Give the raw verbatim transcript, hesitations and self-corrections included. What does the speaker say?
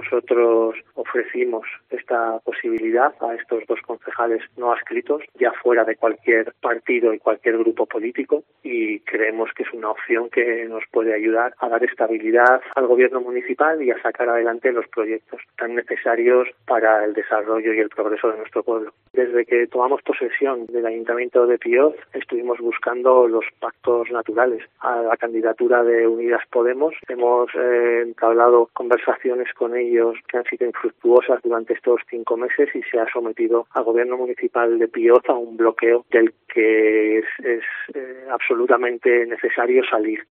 Nosotros ofrecimos esta posibilidad a estos dos concejales no adscritos, ya fuera de cualquier partido y cualquier grupo político, y creemos que es una opción que nos puede ayudar a dar estabilidad al gobierno municipal y a sacar adelante los proyectos tan necesarios para el desarrollo y el progreso de nuestro pueblo. Desde que tomamos posesión del Ayuntamiento de Pioz, estuvimos buscando los pactos naturales a la candidatura de Unidas Podemos. Hemos eh, entablado conversaciones con ellos que han sido infructuosas durante estos cinco meses y se ha sometido al gobierno municipal de Pioz a un bloqueo del que es, es eh, absolutamente necesario salir.